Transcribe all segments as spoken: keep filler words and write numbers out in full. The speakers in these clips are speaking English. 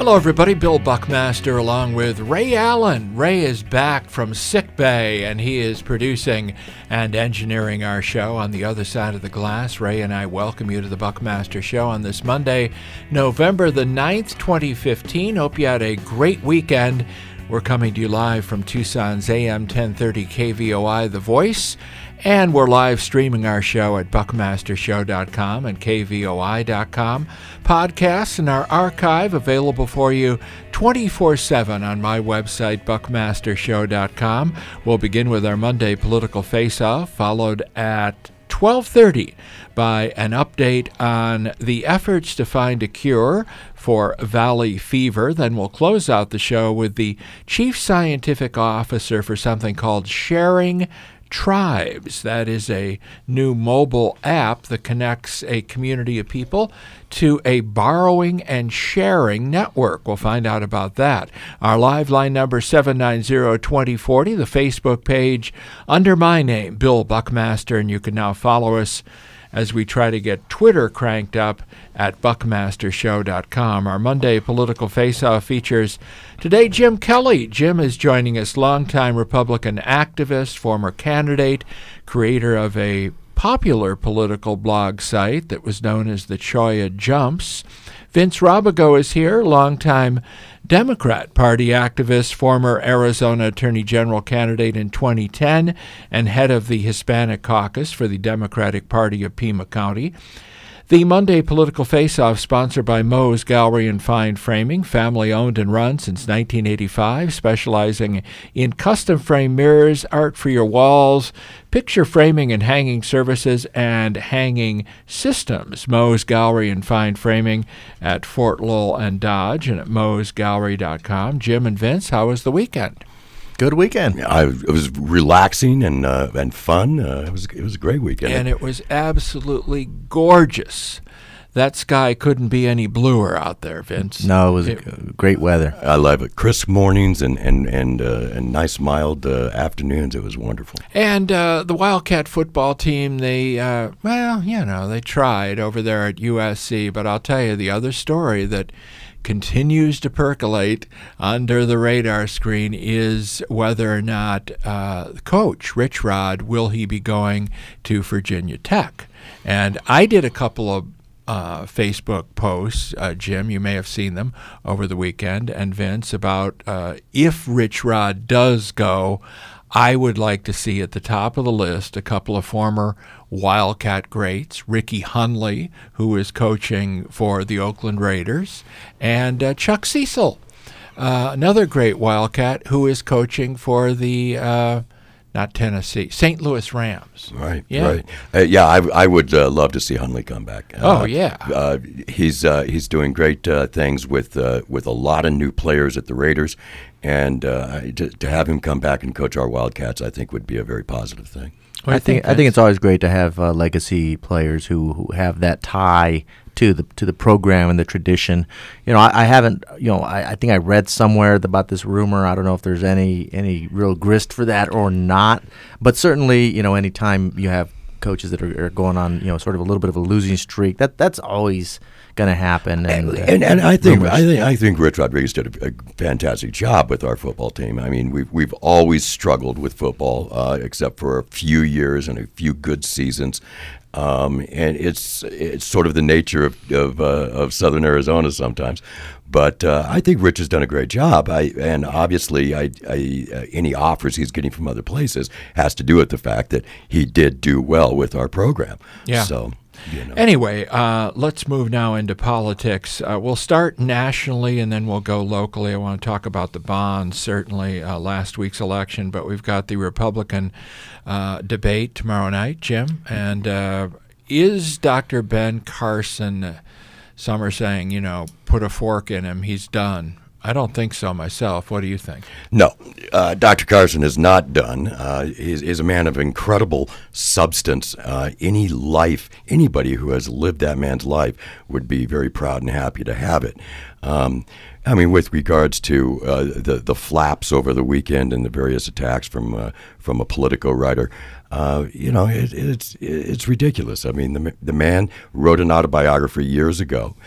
Hello, everybody. Bill Buckmaster along with Ray Allen. Ray is back from sick bay, and he is producing and engineering our show on the other side of the glass. Ray and I welcome you to the Buckmaster Show on this Monday, November the ninth, twenty fifteen. Hope you had a great weekend. We're coming to you live from Tucson's A M ten thirty K V O I, The Voice. And we're live streaming our show at buckmaster show dot com and K V O I dot com. Podcasts in our archive available for you twenty-four seven on my website, buckmaster show dot com. We'll begin with our Monday Political Face-Off, followed at twelve thirty by an update on the efforts to find a cure for valley fever. Then we'll close out the show with the Chief Scientific Officer for something called Sharing Tribes. That is a new mobile app that connects a community of people to a borrowing and sharing network. We'll find out about that. Our live line number seven nine zero, two zero four zero, the Facebook page under my name, Bill Buckmaster, and you can now follow us as we try to get Twitter cranked up at buckmaster show dot com. Our Monday Political Face-Off features today Jim Kelly. Jim is joining us, longtime Republican activist, former candidate, creator of a popular political blog site that was known as the Cholla Jumps. Vince Robigo is here, longtime Democrat Party activist, former Arizona Attorney General candidate in twenty ten, and head of the Hispanic Caucus for the Democratic Party of Pima County. The Monday Political Face-Off, sponsored by Moe's Gallery and Fine Framing, family-owned and run since nineteen eighty-five, specializing in custom-frame mirrors, art for your walls, picture framing and hanging services, and hanging systems. Moe's Gallery and Fine Framing at Fort Lowell and Dodge, and at moes gallery dot com. Jim and Vince, how was the weekend? Good weekend. I, it was relaxing and uh, and fun. Uh, it was it was a great weekend. And it was absolutely gorgeous. That sky couldn't be any bluer out there, Vince. No, it was it, great weather. I love it. Crisp mornings and and and, uh, and nice mild uh, afternoons. It was wonderful. And uh, the Wildcat football team, they uh, well, you know, they tried over there at U S C. But I'll tell you the other story that continues to percolate under the radar screen is whether or not uh, Coach Rich Rod, will he be going to Virginia Tech? And I did a couple of uh, Facebook posts, uh, Jim, you may have seen them over the weekend, and Vince, about uh, if Rich Rod does go, I would like to see at the top of the list a couple of former Wildcat greats, Ricky Hunley, who is coaching for the Oakland Raiders, and uh, Chuck Cecil, uh, another great Wildcat who is coaching for the, uh, not Tennessee, Saint Louis Rams. Right, yeah. right. Uh, yeah, I, I would uh, love to see Hunley come back. Uh, oh, yeah. Uh, he's uh, he's doing great uh, things with uh, with a lot of new players at the Raiders, and uh, to, to have him come back and coach our Wildcats, I think would be a very positive thing. I think I think it's always great to have uh, legacy players who, who have that tie to the to the program and the tradition. You know, I, I haven't. You know, I, I think I read somewhere about this rumor. I don't know if there's any any real grist for that or not. But certainly, you know, anytime you have coaches that are, are going on, you know, sort of a little bit of a losing streak, that that's always going to happen. And and, and, and I think rumors. I think I think Rich Rodriguez did a, a fantastic job with our football team. I mean, we've we've always struggled with football, uh, except for a few years and a few good seasons. Um, and it's it's sort of the nature of of, uh, of Southern Arizona sometimes. But uh, I think Rich has done a great job. I and obviously, I, I uh, any offers he's getting from other places has to do with the fact that he did do well with our program. Yeah. So. You know. Anyway, uh, let's move now into politics. Uh, we'll start nationally and then we'll go locally. I want to talk about the bonds, certainly uh, last week's election, but we've got the Republican uh, debate tomorrow night, Jim. And uh, is Doctor Ben Carson, some are saying, you know, put a fork in him, he's done? I don't think so myself. What do you think? No, uh, Doctor Carson is not done. Uh, he's, he's a man of incredible substance. Uh, any life, anybody who has lived that man's life would be very proud and happy to have it. Um, I mean, with regards to uh, the the flaps over the weekend and the various attacks from uh, from a Politico writer, uh, you know, it, it's it's ridiculous. I mean, the the man wrote an autobiography years ago.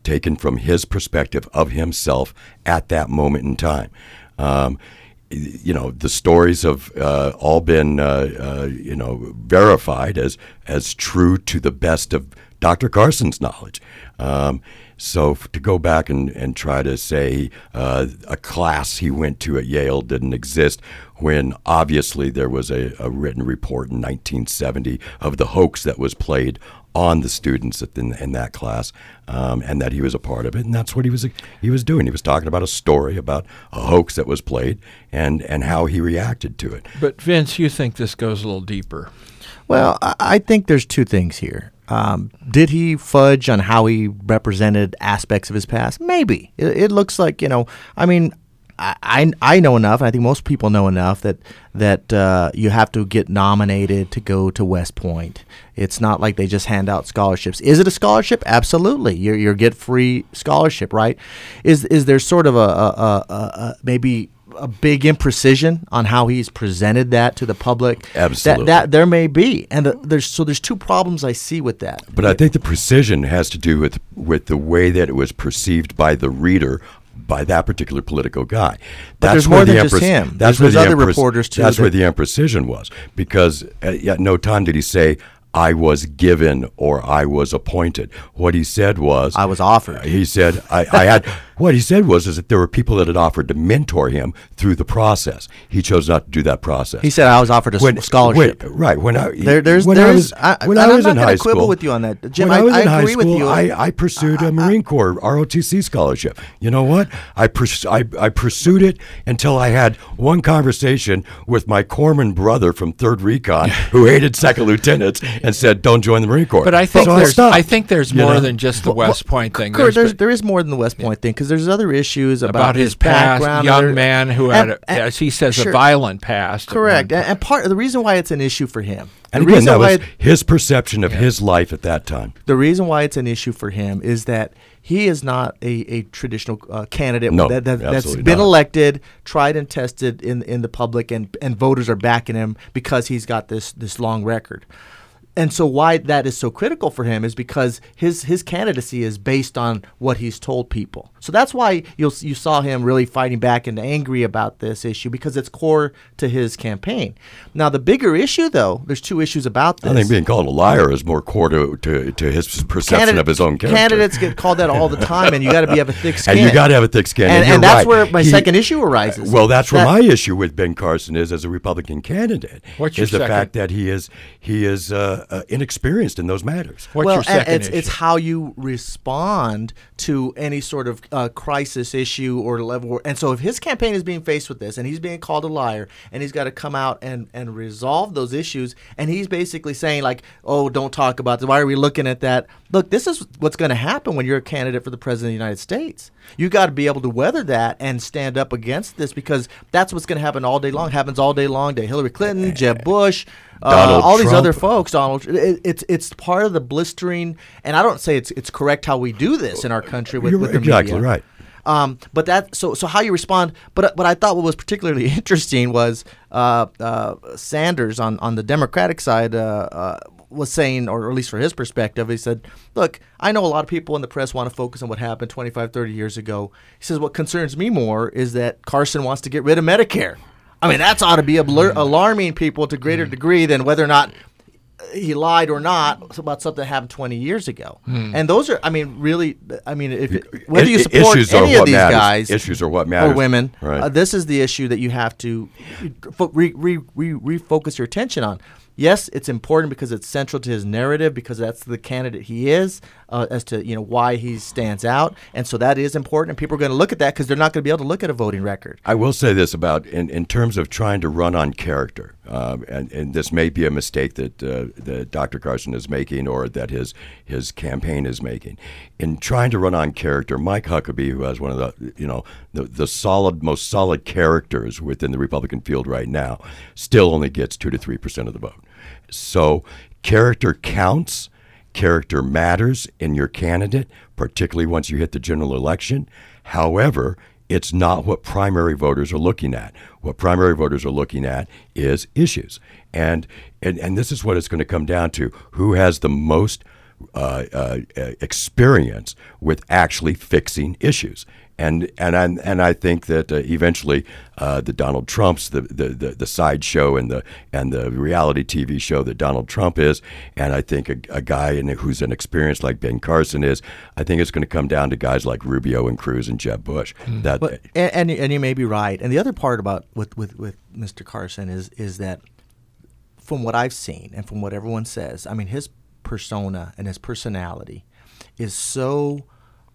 taken from his perspective of himself at that moment in time. Um, you know, the stories have uh, all been, uh, uh, you know, verified as as true to the best of Doctor Carson's knowledge. Um, so f- to go back and, and try to say uh, a class he went to at Yale didn't exist, when obviously there was a, a written report in nineteen seventy of the hoax that was played on the students in, in that class, um, and that he was a part of it, and that's what he was he was doing. He was talking about a story about a hoax that was played, and, and how he reacted to it. But Vince, you think this goes a little deeper? Well, I, I think there's two things here. Um, did he fudge on how he represented aspects of his past? Maybe. It, it looks like, you know, I mean, I, I know enough, and I think most people know enough that that uh, you have to get nominated to go to West Point. It's not like they just hand out scholarships. Is it a scholarship? Absolutely. You're you get free scholarship, right? Is is there sort of a, a, a, a maybe a big imprecision on how he's presented that to the public? Absolutely. That, that there may be, and the, there's so there's two problems I see with that. But I think the precision has to do with with the way that it was perceived by the reader, by that particular political guy. But there's more than just him. That's There's where the other impre- reporters, too, That's that- where the imprecision was, because at, at no time did he say, I was given or I was appointed. What he said was, I was offered. He said, I, I had. What he said was is that there were people that had offered to mentor him through the process. He chose not to do that process. He said I was offered a When- scholarship. when- right. When I There, there's, when there's, I was, I, when I'm I was not in going high to quibble school, with you on that, Jim. when I, I was I in high agree school, with you. I, I pursued a Marine Corps R O T C scholarship. You know what? I, pers- I I pursued it until I had one conversation with my corpsman brother from third Recon, who hated second lieutenants, and said, "Don't join the Marine Corps." But I think So there's stopped. I think there's You more know? than just the West Point thing. Kurt, there's, been- there is more than the West Point thing, because there's other issues about, about his past, background, young and- man who had, and- a, and- as he says, sure. a violent past. at Correct, one and, and part of the reason why it's an issue for him. And the again, reason that why was his perception of his life at that time. the reason why it's an issue for him is that he is not a, a traditional uh, candidate No, that, that, that's absolutely been not. elected, tried and tested in in the public, and, and voters are backing him because he's got this this long record. And so why that is so critical for him is because his his candidacy is based on what he's told people. So that's why you'll you saw him really fighting back and angry about this issue, because it's core to his campaign. Now the bigger issue, though, there's two issues about this. I think being called a liar is more core to, to, to his perception Candidate- of his own character. Candidates get called that all the time, and you got to be have a thick skin. And you got to have a thick skin. And, And, and you're that's right. where my He- second issue arises. Well, that's where That- my issue with Ben Carson is as a Republican candidate. What's your is the second- fact that he is he is uh, uh, inexperienced in those matters. What's well, your second and it's, issue? it's how you respond to any sort of uh, crisis issue or level. And so if his campaign is being faced with this and he's being called a liar and he's got to come out and, and resolve those issues, and he's basically saying like, oh, don't talk about this. Why are we looking at that? Look, this is what's going to happen when you're a candidate for the president of the United States. You got to be able to weather that and stand up against this, because that's what's going to happen all day long. Happens all day long to Hillary Clinton, Jeb Bush, uh, Donald all these Trump. other folks. Donald, it, it's it's part of the blistering, and I don't say it's it's correct how we do this in our country with, You're with the exactly media. right. Um, but that so so how you respond. But but I thought what was particularly interesting was uh, uh, Sanders on on the Democratic side uh, uh, was saying, or at least for his perspective, he said, "Look, I know a lot of people in the press want to focus on what happened twenty-five, thirty years ago." He says, "What concerns me more is that Carson wants to get rid of Medicare." I mean, that's ought to be alert, alarming people to a greater degree than whether or not he lied or not about something that happened twenty years ago. And those are, I mean, really, I mean, if it, whether you I- support issues are any of what these matters. guys Issues are what matters. or women, Right. uh, this is the issue that you have to fo- re, re, re, refocus your attention on. Yes, it's important because it's central to his narrative, because that's the candidate he is, uh, as to you know why he stands out, and so that is important. And people are going to look at that because they're not going to be able to look at a voting record. I will say this about in, in terms of trying to run on character, um, and, and this may be a mistake that uh, that Doctor Carson is making, or that his his campaign is making. In trying to run on character, Mike Huckabee, who has one of the you know the, the solid most solid characters within the Republican field right now, still only gets two to three percent of the vote. So character counts. Character matters in your candidate, particularly once you hit the general election. However, it's not what primary voters are looking at. What primary voters are looking at is issues. And and, and this is what it's going to come down to. Who has the most uh, uh, experience with actually fixing issues. And and I, and I think that uh, eventually uh, the Donald Trumps, the the, the, the sideshow and the and the reality T V show that Donald Trump is, and I think a, a guy in, who's an experience like Ben Carson is, I think it's going to come down to guys like Rubio and Cruz and Jeb Bush. Mm. That but, and, and and you may be right. And the other part about with, with, with Mister Carson is is that from what I've seen and from what everyone says, I mean, his persona and his personality is so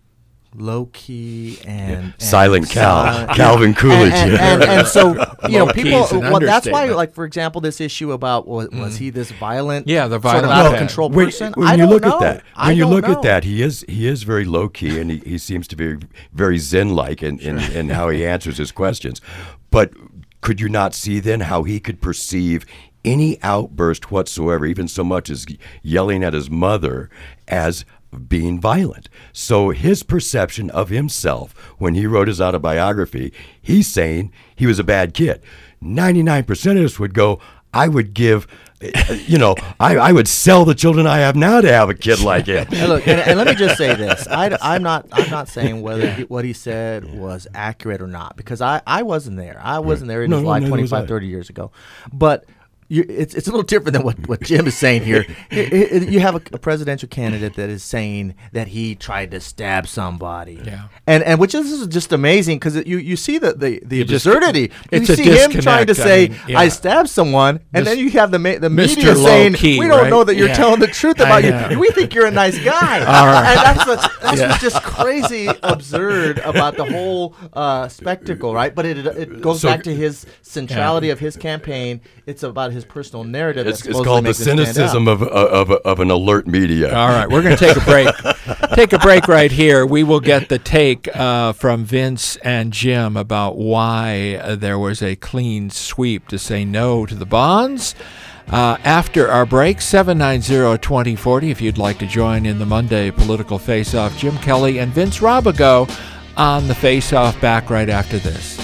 low-key and, yeah. and silent Cal, silent, Calvin Coolidge. And, and, and, and so, you know, people, well, that's why, understatement. like, for example, this issue about, was, was he this violent, Yeah, the sort violent of out of bad. control When, person? when I you don't look know. at that, I when you don't look know. at that, he is he is very low key, and he, he seems to be very zen-like in, in, in how he answers his questions. But could you not see then how he could perceive any outburst whatsoever, even so much as yelling at his mother, as being violent? So his perception of himself when he wrote his autobiography, he's saying he was a bad kid. ninety-nine percent of us would go, I would give, you know, I, I would sell the children I have now to have a kid like him. And look, and, and let me just say this: I, I'm not, I'm not saying whether he, what he said was accurate or not, because I, I wasn't there. I wasn't there in No, his no, life neither was twenty-five, I. thirty years ago. But you, it's it's a little different than what, what Jim is saying here. It- it- you have a, a presidential candidate that is saying that he tried to stab somebody, Yeah. and and which is is just amazing, because you, you see the the, the just- absurdity. it's you a see him trying to disconnect, I say mean, yeah. I stabbed someone, and Mis- then you have the ma- the Mister media saying Low-key, we don't right? know that you're Yeah. telling the truth I about know. you. We think you're a nice guy. All right. And that's what's, that's Yeah. what's just crazy absurd about the whole uh, spectacle, right? But it it goes So- back to his centrality of his campaign. It's about his personal narrative. It's, that it's supposedly called the makes him stand out. cynicism of, of, of an alert media. All right, we're going to take a break. Take a break right here. We will get the take uh, from Vince and Jim about why uh, there was a clean sweep to say no to the bonds. Uh, after our break, seven nine zero, two zero four zero, if you'd like to join in the Monday Political Face-Off. Jim Kelly and Vince Robigo on the Face-Off, back right after this.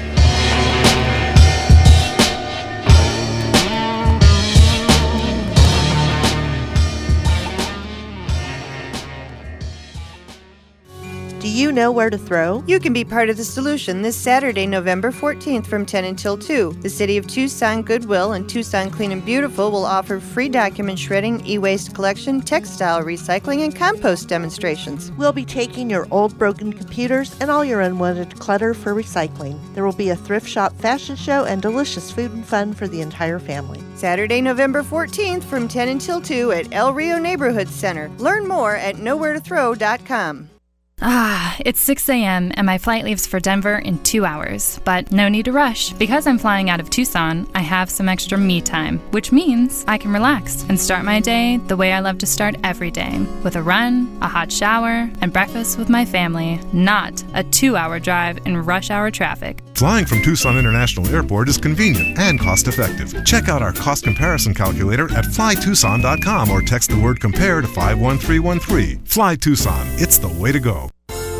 Do you know where to throw? You can be part of the solution this Saturday, November fourteenth from ten until two. The City of Tucson Goodwill and Tucson Clean and Beautiful will offer free document shredding, e-waste collection, textile recycling, and compost demonstrations. We'll be taking your old broken computers and all your unwanted clutter for recycling. There will be a thrift shop fashion show and delicious food and fun for the entire family. Saturday, November fourteenth from ten until two at El Rio Neighborhood Center. Learn more at nowhere to throw dot com. Ah, it's six a.m. and my flight leaves for Denver in two hours. But no need to rush. Because I'm flying out of Tucson, I have some extra me time, which means I can relax and start my day the way I love to start every day, with a run, a hot shower, and breakfast with my family, not a two-hour drive in rush hour traffic. Flying from Tucson International Airport is convenient and cost-effective. Check out our cost comparison calculator at fly tucson dot com or text the word compare to five one three one three. Fly Tucson. It's the way to go.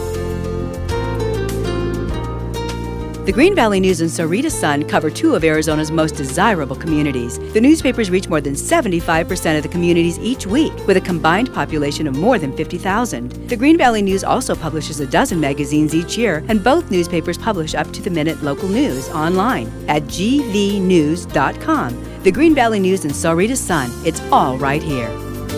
The Green Valley News and Sarita Sun cover two of Arizona's most desirable communities. The newspapers reach more than seventy-five percent of the communities each week, with a combined population of more than fifty thousand. The Green Valley News also publishes a dozen magazines each year, and both newspapers publish up-to-the-minute local news online at g v news dot com. The Green Valley News and Sarita Sun. It's all right here.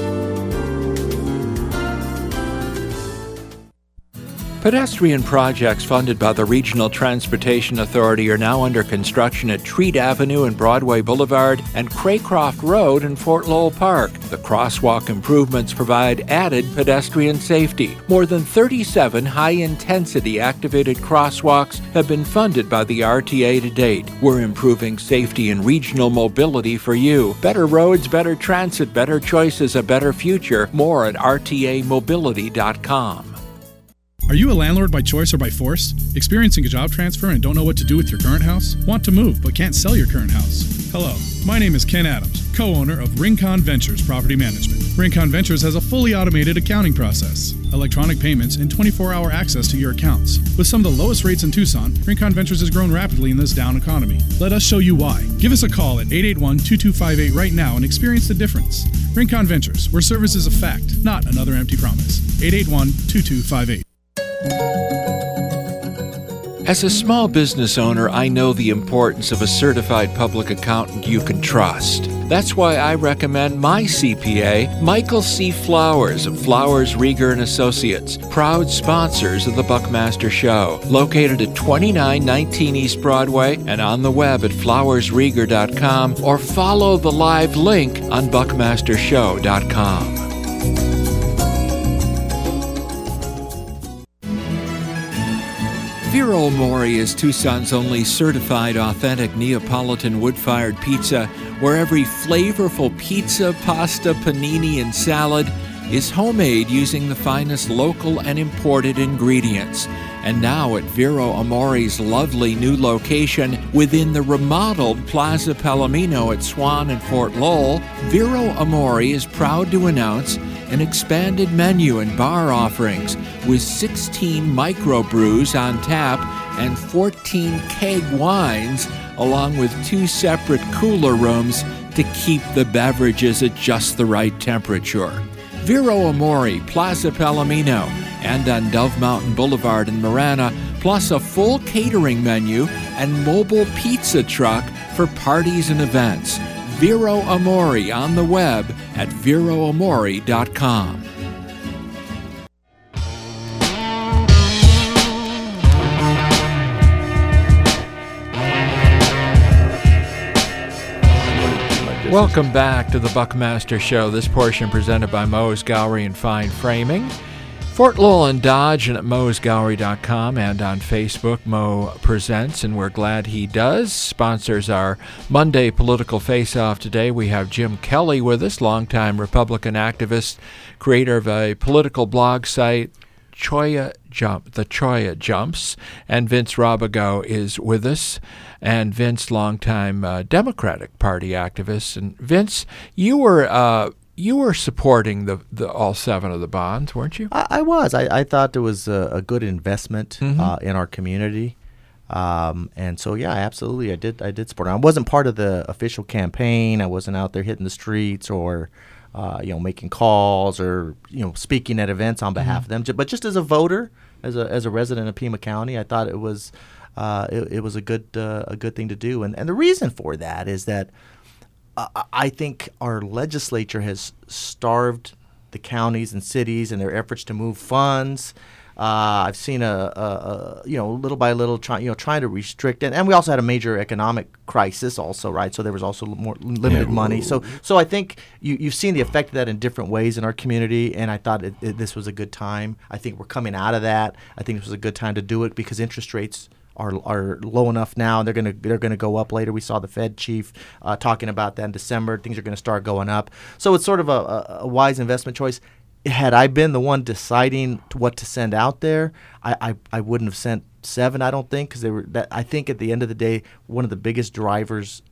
Pedestrian projects funded by the Regional Transportation Authority are now under construction at Treat Avenue and Broadway Boulevard and Craycroft Road in Fort Lowell Park. The crosswalk improvements provide added pedestrian safety. More than thirty-seven high-intensity activated crosswalks have been funded by the R T A to date. We're improving safety and regional mobility for you. Better roads, better transit, better choices, a better future. More at r t a mobility dot com. Are you a landlord by choice or by force? Experiencing a job transfer and don't know what to do with your current house? Want to move but can't sell your current house? Hello, my name is Ken Adams, co-owner of Rincon Ventures Property Management. Rincon Ventures has a fully automated accounting process, electronic payments, and twenty-four hour access to your accounts. With some of the lowest rates in Tucson, Rincon Ventures has grown rapidly in this down economy. Let us show you why. Give us a call at eight eight one, two two five eight right now and experience the difference. Rincon Ventures, where service is a fact, not another empty promise. eight eight one, two two five eight. As a small business owner, I know the importance of a certified public accountant you can trust. That's why I recommend my C P A, Michael C. Flowers of Flowers, Rieger and Associates, proud sponsors of the Buckmaster Show, located at twenty-nine nineteen East Broadway and on the web at flowers rieger dot com, or follow the live link on buckmaster show dot com. Vero Amore is Tucson's only certified authentic Neapolitan wood-fired pizza, where every flavorful pizza, pasta, panini, and salad is homemade using the finest local and imported ingredients. And now at Vero Amore's lovely new location within the remodeled Plaza Palomino at Swan and Fort Lowell, Vero Amore is proud to announce an expanded menu and bar offerings with sixteen microbrews on tap and fourteen keg wines, along with two separate cooler rooms to keep the beverages at just the right temperature. Vero Amore, Plaza Palomino, and on Dove Mountain Boulevard in Marana, plus a full catering menu and mobile pizza truck for parties and events. Vero Amore on the web at vero amore dot com. Welcome back to the Buckmaster Show. This portion presented by Moe's Gallery and Fine Framing. Fort Lowell and Dodge, and at moes gallery dot com, and on Facebook, Mo Presents, and we're glad he does. Sponsors our Monday Political Face-Off today. We have Jim Kelly with us, longtime Republican activist, creator of a political blog site, Cholla Jump, the Cholla Jumps, and Vince Robigo is with us, and Vince, longtime uh, Democratic Party activist. And Vince, you were uh, you were supporting the, the all seven of the bonds, weren't you? I, I was. I, I thought it was a, a good investment Mm-hmm. uh, in our community. Um, and so, yeah, absolutely, I did. I did support it. I wasn't part of the official campaign. I wasn't out there hitting the streets or, uh, you know, making calls or, you know, speaking at events on behalf Mm-hmm. of them. But just as a voter, as a as a resident of Pima County, I thought it was uh, it, it was a good uh, a good thing to do. And and the reason for that is that uh, I think our legislature has starved the counties and cities in their efforts to move funds. Uh, I've seen a, a, a you know little by little trying you know trying to restrict, and, and we also had a major economic crisis also, right? So there was also more limited Yeah. money. So so I think you you've seen the effect of that in different ways in our community, and I thought it, it, this was a good time. I think we're coming out of that. I think this was a good time to do it because interest rates are are low enough now. They're gonna they're gonna go up later. We saw the Fed chief uh, talking about that in December. Things are gonna start going up. So it's sort of a, a, a wise investment choice. Had I been the one deciding what to send out there, I, I, I wouldn't have sent seven. I don't think because they were. That I think at the end of the day, one of the biggest drivers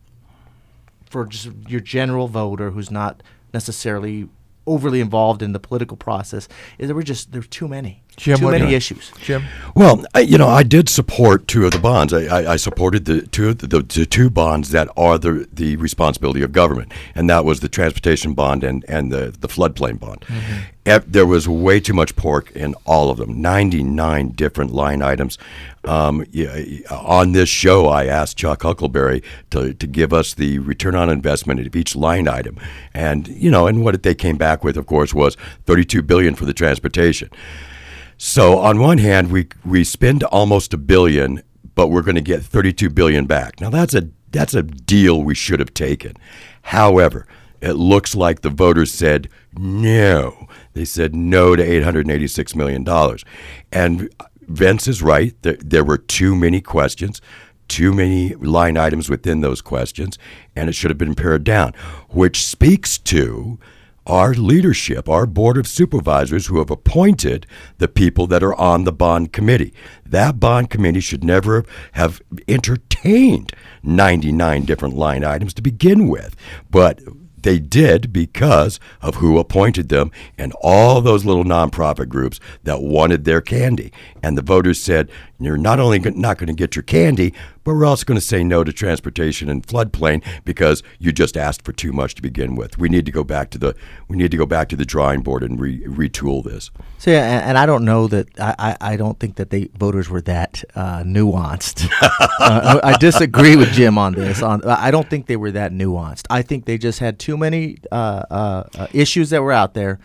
for just your general voter who's not necessarily overly involved in the political process is there were just there were too many. Jim, too what many do you- issues. Jim? Well, I, you know, I did support two of the bonds. I, I, I supported the two of the, the, the two bonds that are the the responsibility of government, and that was the transportation bond and, and the, the floodplain bond. Ev- There was way too much pork in all of them, ninety-nine different line items. Um, yeah, on this show, I asked Chuck Huckleberry to, to give us the return on investment of each line item. And, you know, and what they came back with, of course, was thirty-two billion dollars for the transportation. So on one hand, we we spend almost a billion, but we're going to get thirty-two billion dollars back. Now that's a that's a deal we should have taken. However, it looks like the voters said no. They said no to eight hundred eighty-six million dollars. And Vince is right. There, there were too many questions, too many line items within those questions, and it should have been pared down, which speaks to our leadership, our board of supervisors who have appointed the people that are on the bond committee. That bond committee should never have entertained ninety-nine different line items to begin with. But they did because of who appointed them and all those little nonprofit groups that wanted their candy. And the voters said, you're not only not going to get your candy, but we're also going to say no to transportation and floodplain because you just asked for too much to begin with. We need to go back to the we need to go back to the drawing board and re, retool this. So yeah, and, and I don't know that I, I, I don't think that the voters were that uh, nuanced. uh, I disagree with Jim on this. On I don't think they were that nuanced. I think they just had too many uh, uh, uh, issues that were out there.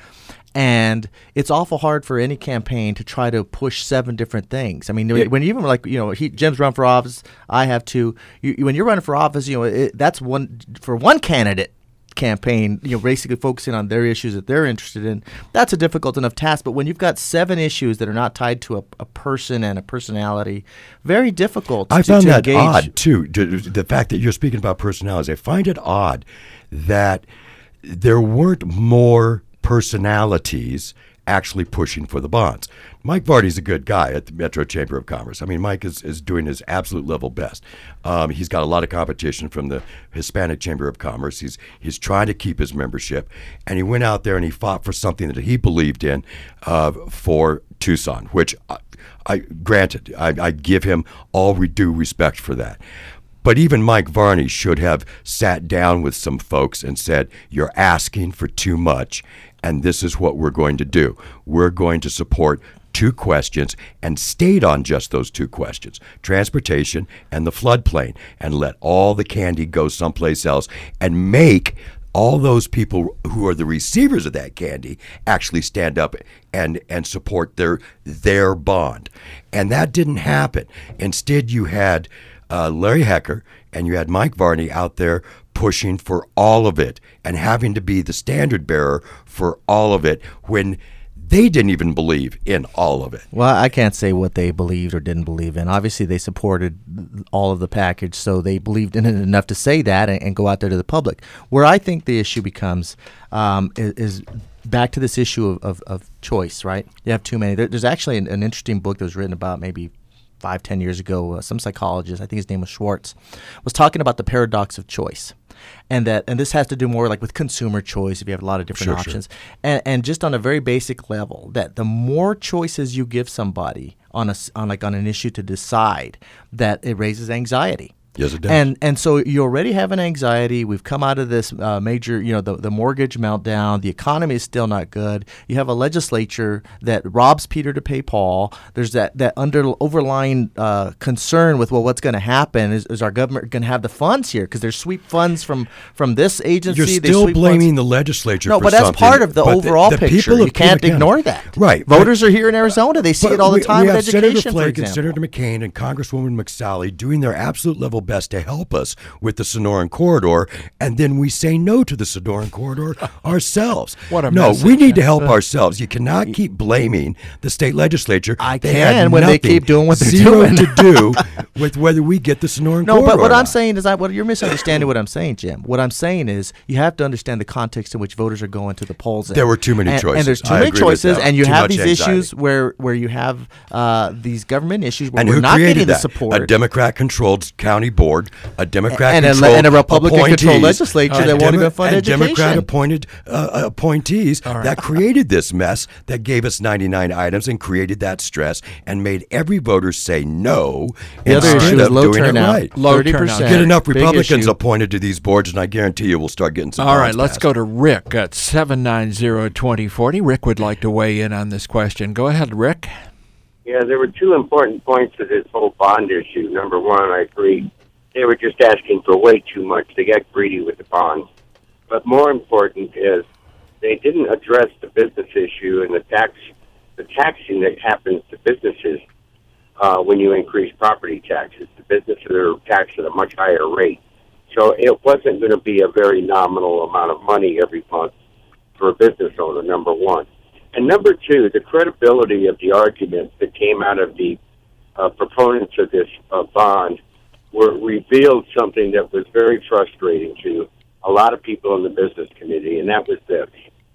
And it's awful hard for any campaign to try to push seven different things. I mean, yeah. when you even like, you know, he, Jim's run for office, I have too. You, when you're running for office, you know, it, that's one for one candidate campaign, you know, basically focusing on their issues that they're interested in. That's a difficult enough task. But when you've got seven issues that are not tied to a, a person and a personality, very difficult I to, found to that engage. odd, too. The fact that you're speaking about personalities, I find it odd that there weren't more personalities actually pushing for the bonds. Mike Vardy's a good guy at the Metro Chamber of Commerce. I mean, Mike is, is doing his absolute level best. Um, he's got a lot of competition from the Hispanic Chamber of Commerce. He's he's trying to keep his membership, and he went out there and he fought for something that he believed in uh, for Tucson, which I, I granted, I, I give him all due respect for that. But even Mike Varney should have sat down with some folks and said, you're asking for too much, and this is what we're going to do. We're going to support two questions and stayed on just those two questions, transportation and the floodplain, and let all the candy go someplace else and make all those people who are the receivers of that candy actually stand up and, and support their their bond. And that didn't happen. Instead, you had uh, Larry Hecker and you had Mike Varney out there pushing for all of it and having to be the standard bearer for all of it when they didn't even believe in all of it. Well, I can't say what they believed or didn't believe in. Obviously, they supported all of the package, so they believed in it enough to say that and, and go out there to the public. Where I think the issue becomes um, is, is back to this issue of, of, of choice, right? You have too many. There, there's actually an, an interesting book that was written about maybe five, ten years ago. Uh, some psychologist, I think his name was Schwartz, was talking about the paradox of choice. And that, and this has to do more like with consumer choice. If you have a lot of different sure, options, sure. And, and just on a very basic level, that the more choices you give somebody on a on like on an issue to decide, that it raises anxiety. Yes, it does. And and so you already have an anxiety. We've come out of this uh, major, you know, the, the mortgage meltdown. The economy is still not good. You have a legislature that robs Peter to pay Paul. There's that, that under overlying uh, concern with, well, what's going to happen? Is, is our government going to have the funds here? Because there's sweep funds from, from this agency. You're they still sweep blaming funds. the legislature no, for but that's something. part of the But overall the, the picture. You can't Pima ignore County. that. Right. Voters are here in Arizona. They see But it all the we, time we with have Senator education, for Flake and example. Senator McCain and Congresswoman McSally doing their absolute level best to help us with the Sonoran Corridor, and then we say no to the Sonoran Corridor ourselves. What a no, message. we need to help ourselves. You cannot keep blaming the state legislature. I They can had when they nothing, keep doing what they're zero doing. to do with whether we get the Sonoran No, Corridor. but what or I'm not. saying is, I, what you're misunderstanding what I'm saying, Jim. What I'm saying is, you have to understand the context in which voters are going to the polls in. There were too many and, choices. and there's too I many agree with choices, that. and you Too have much these anxiety. issues where where you have uh, these government issues where And we're who not created getting that? the support. A Democrat-controlled county board, a and, Democrat-controlled a, and a Republican-controlled appointees, legislature and that won't Demo- even fund and education. Democrat-appointed uh, appointees that created this mess that gave us ninety-nine items and created that stress and made every voter say no The other instead issue is of low doing turnout. it right. Low thirty turnout. percent. Get enough Big Republicans issue. appointed to these boards, and I guarantee you we'll start getting some All bonds right, let's passed. go to Rick at seven nine zero, two zero four zero. Rick would like to weigh in on this question. Go ahead, Rick. Yeah, there were two important points to this whole bond issue. Number one, I agree, they were just asking for way too much. They got greedy with the bonds. But more important is they didn't address the business issue and the tax, the taxing that happens to businesses uh, when you increase property taxes. The businesses are taxed at a much higher rate. So it wasn't going to be a very nominal amount of money every month for a business owner, number one. And number two, the credibility of the arguments that came out of the uh, proponents of this uh, bond were revealed something that was very frustrating to a lot of people in the business community, and that was this.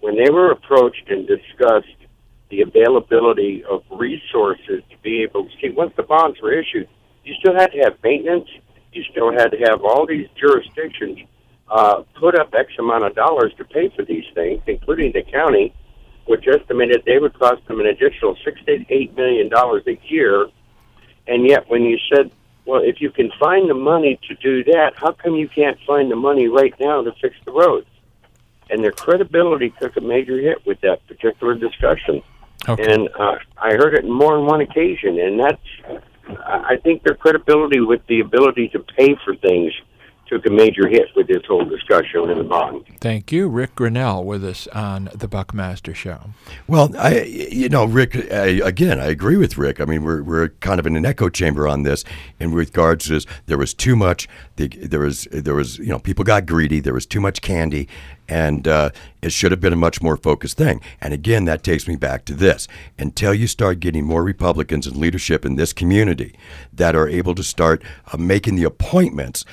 when they were approached and discussed the availability of resources to be able to see, once the bonds were issued, you still had to have maintenance. You still had to have all these jurisdictions uh, put up X amount of dollars to pay for these things, including the county, which estimated they would cost them an additional six to eight million dollars a year. And yet, when you said, well, if you can find the money to do that, how come you can't find the money right now to fix the roads? And their credibility took a major hit with that particular discussion. Okay. And uh, I heard it more than one occasion, and that's, I think their credibility with the ability to pay for things took a major hit with this whole discussion in the bond. Thank you. Rick Grinnell with us on the Buckmaster Show. Well, I, you know, Rick, I, again, I agree with Rick. I mean, we're we're kind of in an echo chamber on this in regards to this. There was too much, the, there was, there was, you know, people got greedy. There was too much candy, and uh, it should have been a much more focused thing. And again, that takes me back to this. Until you start getting more Republicans in leadership in this community that are able to start uh, making the appointments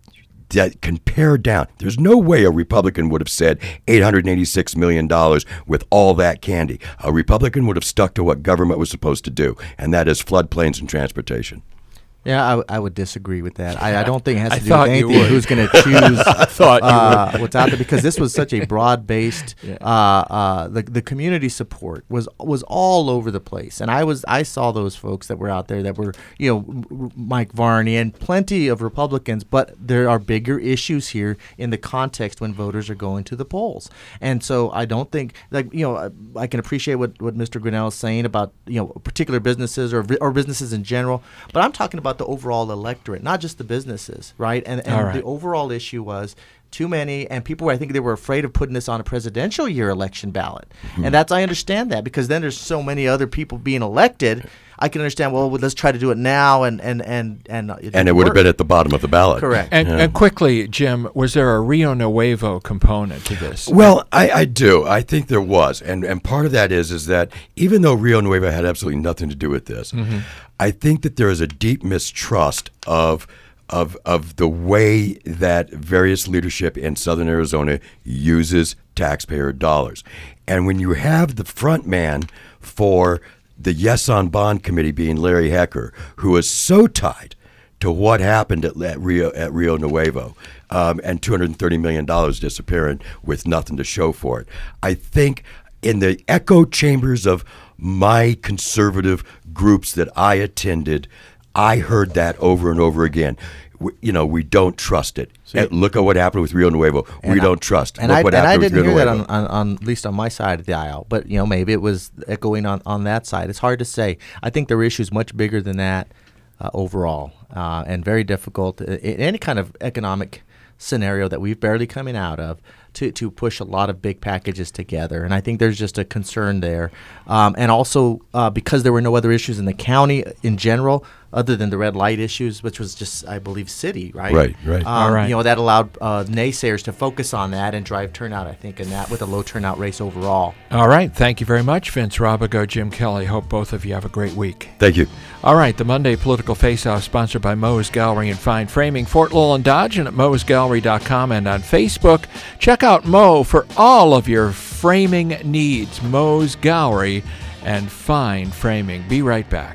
that can pare down. There's no way a Republican would have said eight hundred eighty-six million dollars with all that candy. A Republican would have stuck to what government was supposed to do, and that is floodplains and transportation. Yeah, I, w- I would disagree with that. I, I don't think it has I to do with anything who's going to choose I thought you uh, would. what's out there, because this was such a broad-based. Yeah. Uh, uh, the the community support was was all over the place, and I was I saw those folks that were out there that were you know Mike Varney and plenty of Republicans, but there are bigger issues here in the context when voters are going to the polls, and so I don't think like you know I, I can appreciate what, what Mister Grinnell is saying about you know particular businesses or or businesses in general, but I'm talking about the overall electorate, not just the businesses, right? And, and right. the overall issue was too many, and people, I think they were afraid of putting this on a presidential year election ballot. Mm-hmm. And that's, I understand that, because then there's so many other people being elected. I can understand, well, let's try to do it now, and and and and it, and it would have been at the bottom of the ballot. Correct. And, yeah. and quickly, Jim, was there a Rio Nuevo component to this? Well, I, I do. I think there was, and and part of that is is that even though Rio Nuevo had absolutely nothing to do with this, mm-hmm. I think that there is a deep mistrust of. Of, of the way that various leadership in Southern Arizona uses taxpayer dollars. And when you have the front man for the Yes on Bond Committee being Larry Hecker, who is so tied to what happened at, at Rio at Rio Nuevo, um, and two hundred thirty million dollars disappearing with nothing to show for it, I think in the echo chambers of my conservative groups that I attended, I heard that over and over again. We, you know, we don't trust it. See, look at what happened with Rio Nuevo. We I, don't trust. And look I, what and happened I didn't with Rio hear Nuevo. that on, on, on at least on my side of the aisle. But you know, maybe it was echoing on, on that side. It's hard to say. I think there are issues much bigger than that uh, overall, uh, and very difficult in any kind of economic scenario that we've barely coming out of. To, to push a lot of big packages together. And I think there's just a concern there. Um, and also, uh, because there were no other issues in the county in general, other than the red light issues, which was just, I believe, city, right? Right, right. Um, All right. You know, that allowed uh, naysayers to focus on that and drive turnout, I think, in that with a low turnout race overall. All right. Thank you very much, Vince Robigo, Jim Kelly. Hope both of you have a great week. Thank you. All right. The Monday Political Face-Off, sponsored by Moe's Gallery and Fine Framing, Fort Lowell and Dodge, and at moes gallery dot com and on Facebook. Check out Moe for all of your framing needs. Moe's Gallery and Fine Framing. Be right back.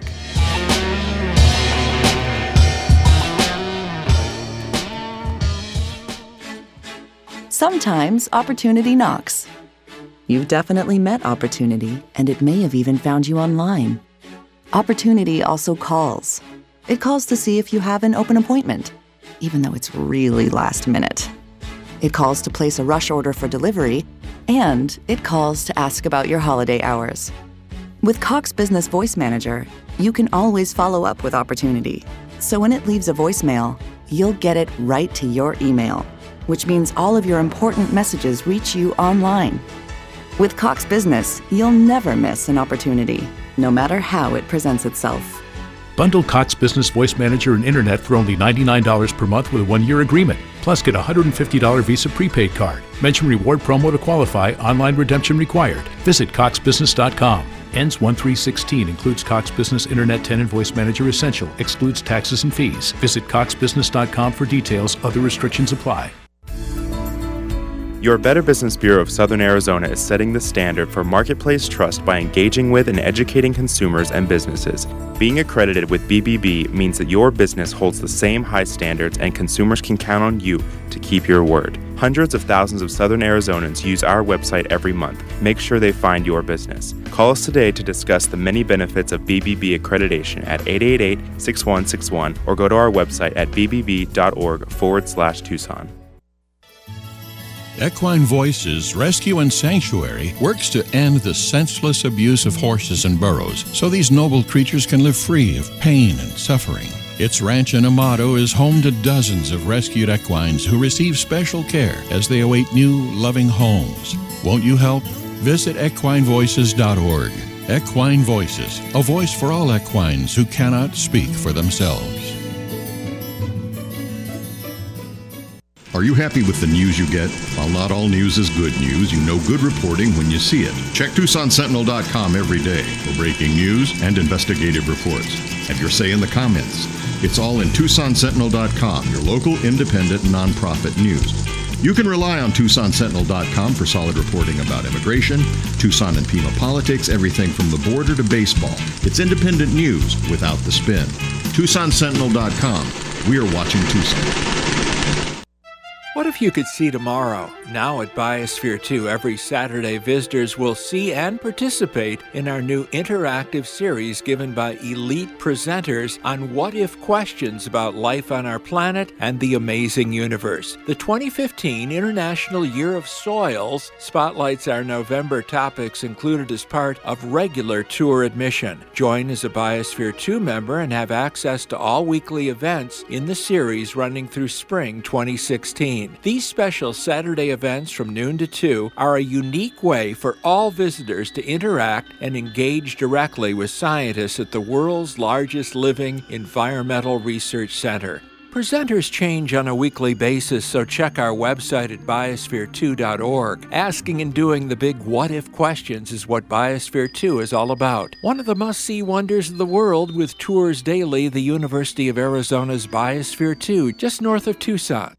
Sometimes opportunity knocks. You've definitely met opportunity, and it may have even found you online. Opportunity also calls. It calls to see if you have an open appointment, even though it's really last minute. It calls to place a rush order for delivery, and it calls to ask about your holiday hours. With Cox Business Voice Manager, you can always follow up with opportunity. So when it leaves a voicemail, you'll get it right to your email, which means all of your important messages reach you online. With Cox Business, you'll never miss an opportunity, no matter how it presents itself. Bundle Cox Business Voice Manager and Internet for only ninety-nine dollars per month with a one-year agreement. Plus, get a one hundred fifty dollars Visa prepaid card. Mention reward promo to qualify. Online redemption required. Visit cox business dot com. Ends one three sixteen. Includes Cox Business Internet Tenant Voice Manager Essential. Excludes taxes and fees. Visit cox business dot com for details. Other restrictions apply. Your Better Business Bureau of Southern Arizona is setting the standard for marketplace trust by engaging with and educating consumers and businesses. Being accredited with B B B means that your business holds the same high standards and consumers can count on you to keep your word. Hundreds of thousands of Southern Arizonans use our website every month. Make sure they find your business. Call us today to discuss the many benefits of B B B accreditation at eight eight eight, six one six one or go to our website at bbb.org forward slash Tucson. Equine Voices Rescue and Sanctuary works to end the senseless abuse of horses and burros so these noble creatures can live free of pain and suffering. Its ranch in Amado is home to dozens of rescued equines who receive special care as they await new, loving homes. Won't you help? Visit equine voices dot org. Equine Voices, a voice for all equines who cannot speak for themselves. Are you happy with the news you get? While not all news is good news, you know good reporting when you see it. Check Tucson Sentinel dot com every day for breaking news and investigative reports. Have your say in the comments. It's all in Tucson Sentinel dot com, your local independent nonprofit news. You can rely on Tucson Sentinel dot com for solid reporting about immigration, Tucson and Pima politics, everything from the border to baseball. It's independent news without the spin. Tucson Sentinel dot com. We are watching Tucson. What if you could see tomorrow? Now at Biosphere two, every Saturday, visitors will see and participate in our new interactive series given by elite presenters on what-if questions about life on our planet and the amazing universe. The twenty fifteen International Year of Soils spotlights our November topics included as part of regular tour admission. Join as a Biosphere two member and have access to all weekly events in the series running through spring twenty sixteen. These special Saturday events from noon to two are a unique way for all visitors to interact and engage directly with scientists at the world's largest living environmental research center. Presenters change on a weekly basis, so check our website at biosphere two dot org. Asking and doing the big what-if questions is what Biosphere two is all about. One of the must-see wonders of the world with tours daily, the University of Arizona's Biosphere two, just north of Tucson.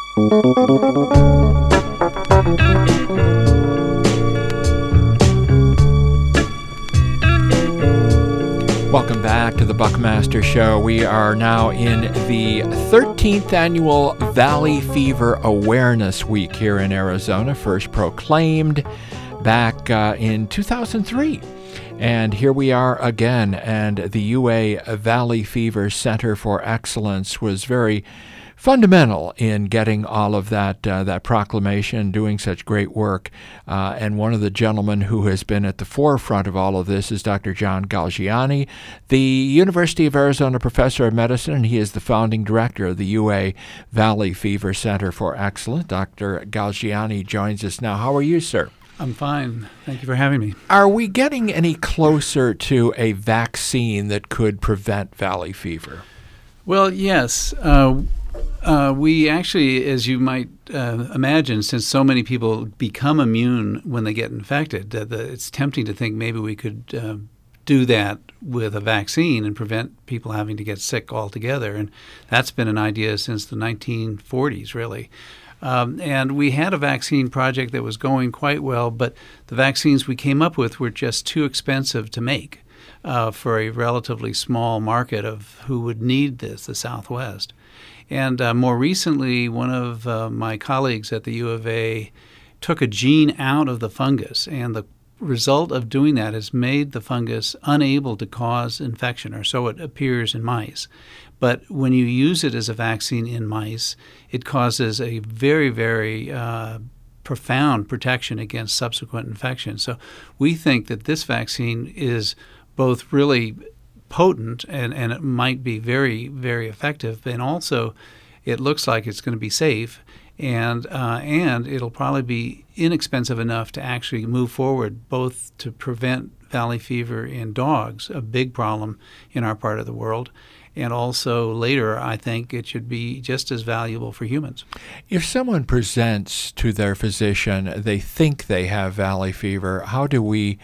Welcome back to the Buckmaster Show. We are now in the thirteenth annual Valley Fever Awareness Week here in Arizona, first proclaimed back uh, in two thousand three. And here we are again, and the U A Valley Fever Center for Excellence was very fundamental in getting all of that uh, that proclamation, doing such great work. Uh, and one of the gentlemen who has been at the forefront of all of this is Doctor John Galgiani, the University of Arizona professor of medicine, and he is the founding director of the U A Valley Fever Center for Excellence. Doctor Galgiani joins us now. How are you, sir? I'm fine. Thank you for having me. Are we getting any closer to a vaccine that could prevent valley fever? Well, yes. Uh, Uh, we actually, as you might uh, imagine, since so many people become immune when they get infected, uh, the, it's tempting to think maybe we could uh, do that with a vaccine and prevent people having to get sick altogether. And that's been an idea since the nineteen forties, really. Um, and we had a vaccine project that was going quite well, but the vaccines we came up with were just too expensive to make uh, for a relatively small market of who would need this, the Southwest. And uh, more recently, one of uh, my colleagues at the U of A took a gene out of the fungus, and the result of doing that has made the fungus unable to cause infection, or so it appears in mice. But when you use it as a vaccine in mice, it causes a very, very uh, profound protection against subsequent infection. So we think that this vaccine is both really potent and, and it might be very, very effective. And also, it looks like it's going to be safe, and uh, and it'll probably be inexpensive enough to actually move forward, both to prevent valley fever in dogs, a big problem in our part of the world, and also later, I think it should be just as valuable for humans. If someone presents to their physician, they think they have valley fever, how do we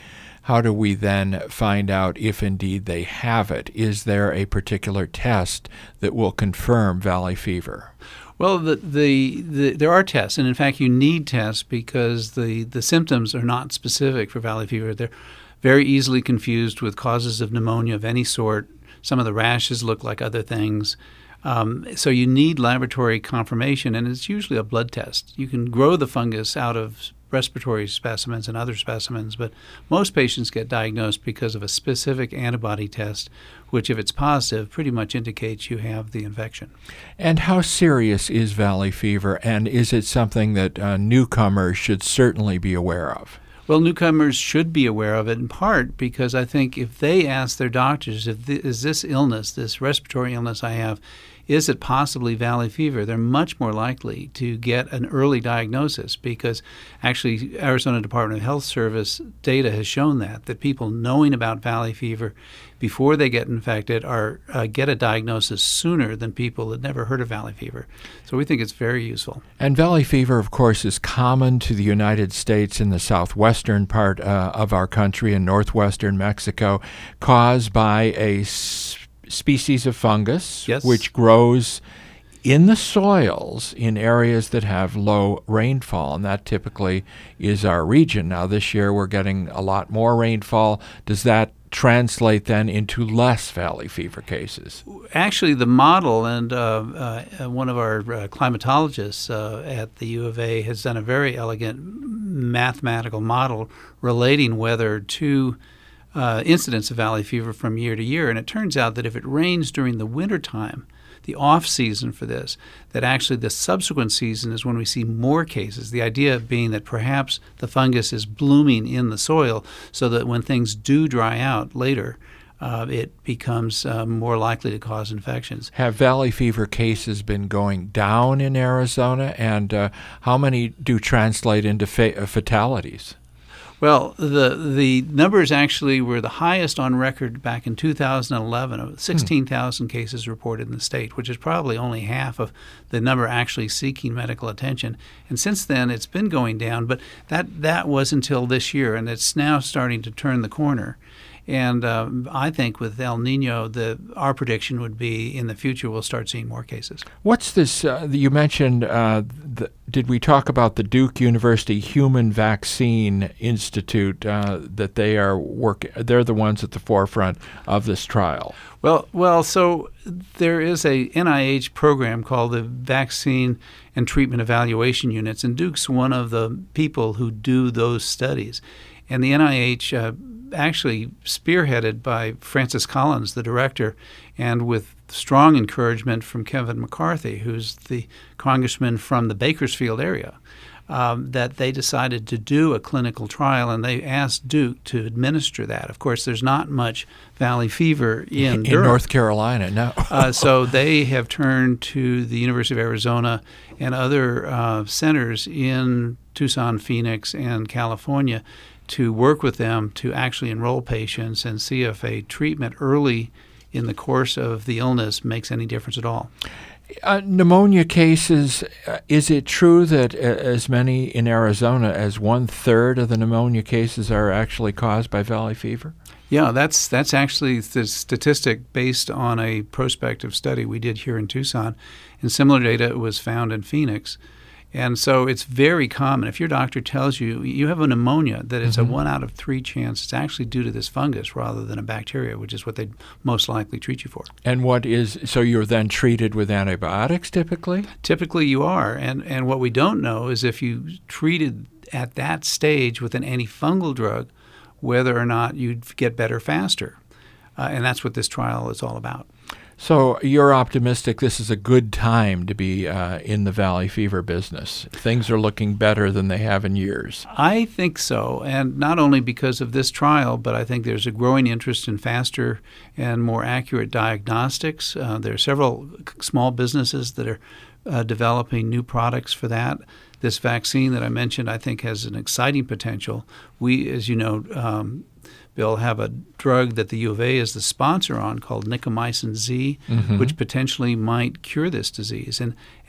how do we then find out if indeed they have it? Is there a particular test that will confirm valley fever? Well, the, the, the, there are tests, and in fact, you need tests because the, the symptoms are not specific for valley fever. They're very easily confused with causes of pneumonia of any sort. Some of the rashes look like other things. Um, so you need laboratory confirmation, and it's usually a blood test. You can grow the fungus out of respiratory specimens and other specimens, but most patients get diagnosed because of a specific antibody test, which, if it's positive, pretty much indicates you have the infection. And how serious is valley fever, and is it something that uh, newcomers should certainly be aware of? Well, newcomers should be aware of it, in part because I think if they ask their doctors, if th- is this illness, this respiratory illness I have, is it possibly valley fever, they're much more likely to get an early diagnosis, because actually Arizona Department of Health Service data has shown that, that people knowing about valley fever before they get infected are uh, get a diagnosis sooner than people that never heard of valley fever. So we think it's very useful. And valley fever, of course, is common to the United States in the southwestern part uh, of our country and northwestern Mexico, caused by a s- species of fungus, yes. which grows in the soils in areas that have low rainfall, and that typically is our region. Now, this year we're getting a lot more rainfall. Does that translate then into less valley fever cases? Actually, the model, and uh, uh, one of our uh, climatologists uh, at the U of A has done a very elegant mathematical model relating weather to uh, incidence of valley fever from year to year. And it turns out that if it rains during the wintertime, the off season for this, that actually the subsequent season is when we see more cases. The idea being that perhaps the fungus is blooming in the soil so that when things do dry out later, uh, it becomes uh, more likely to cause infections. Have valley fever cases been going down in Arizona, and uh, how many do translate into fa- fatalities? Well, the the numbers actually were the highest on record back in two thousand eleven, sixteen thousand hmm. cases reported in the state, which is probably only half of the number actually seeking medical attention. And since then, it's been going down, but that, that was until this year, and it's now starting to turn the corner. And um, I think with El Nino, the our prediction would be in the future we'll start seeing more cases. What's this? Uh, you mentioned, uh, the, did we talk about the Duke University Human Vaccine Institute, uh, that they are work? They're the ones at the forefront of this trial. Well, well, so there is a N I H program called the Vaccine and Treatment Evaluation Units, and Duke's one of the people who do those studies. And the N I H, uh, actually spearheaded by Francis Collins, the director, and with strong encouragement from Kevin McCarthy, who's the congressman from the Bakersfield area, um, that they decided to do a clinical trial, and they asked Duke to administer that. Of course, there's not much valley fever in, in Durham. North Carolina, no. uh, so they have turned to the University of Arizona and other uh, centers in Tucson, Phoenix, and California to work with them to actually enroll patients and see if a treatment early in the course of the illness makes any difference at all. Uh, pneumonia cases, uh, is it true that uh, as many in Arizona as one-third of the pneumonia cases are actually caused by valley fever? Yeah, that's that's actually the statistic based on a prospective study we did here in Tucson, and similar data was found in Phoenix. And so it's very common. If your doctor tells you you have a pneumonia, that it's mm-hmm. a one out of three chance it's actually due to this fungus rather than a bacteria, which is what they'd most likely treat you for. And what is, so you're then treated with antibiotics typically? Typically you are. And, and what we don't know is if you treated at that stage with an antifungal drug, whether or not you'd get better faster. Uh, and that's what this trial is all about. So you're optimistic this is a good time to be uh, in the valley fever business. Things are looking better than they have in years. I think so, and not only because of this trial, but I think there's a growing interest in faster and more accurate diagnostics. Uh, there are several small businesses that are uh, developing new products for that. This vaccine that I mentioned, I think, has an exciting potential. We, as you know, um, Bill, have a drug that the U of A is the sponsor on called Nicomycin Z, mm-hmm. which potentially might cure this disease. And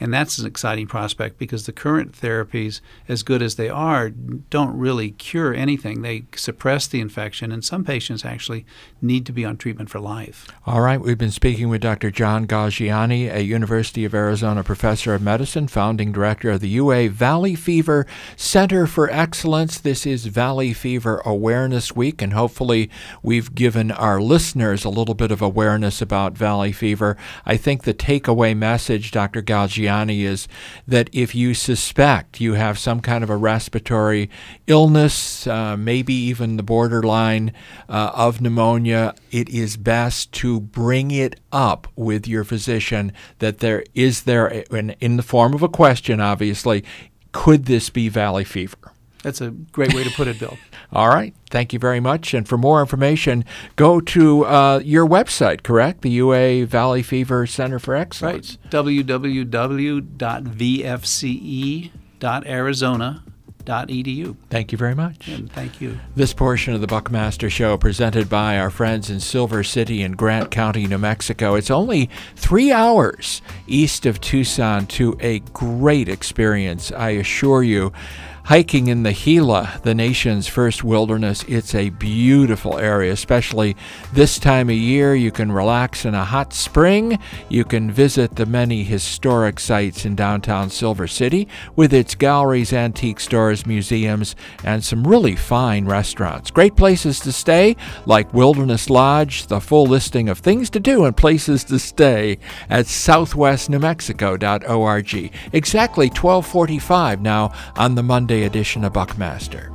And that's an exciting prospect because the current therapies, as good as they are, don't really cure anything. They suppress the infection, and some patients actually need to be on treatment for life. All right, we've been speaking with Doctor John Gaggiani, a University of Arizona professor of medicine, founding director of the U A Valley Fever Center for Excellence. This is Valley Fever Awareness Week, and hopefully we've given our listeners a little bit of awareness about valley fever. I think the takeaway message, Doctor Gaggiani, is that if you suspect you have some kind of a respiratory illness, uh, maybe even the borderline uh, of pneumonia, it is best to bring it up with your physician that there is there, in, in the form of a question, obviously, could this be valley fever? That's a great way to put it, Bill. All right. Thank you very much. And for more information, go to uh, your website, correct? The U A Valley Fever Center for Excellence. Right. w w w dot v f c e dot arizona dot e d u. Thank you very much. And thank you. This portion of the Buckmaster Show presented by our friends in Silver City in Grant County, New Mexico. It's only three hours east of Tucson to a great experience, I assure you. Hiking in the Gila, the nation's first wilderness, it's a beautiful area, especially this time of year. You can relax in a hot spring. You can visit the many historic sites in downtown Silver City with its galleries, antique stores, museums, and some really fine restaurants. Great places to stay, like Wilderness Lodge. The full listing of things to do and places to stay at southwest new mexico dot org. Exactly twelve forty-five now on the Monday edition of Buckmaster.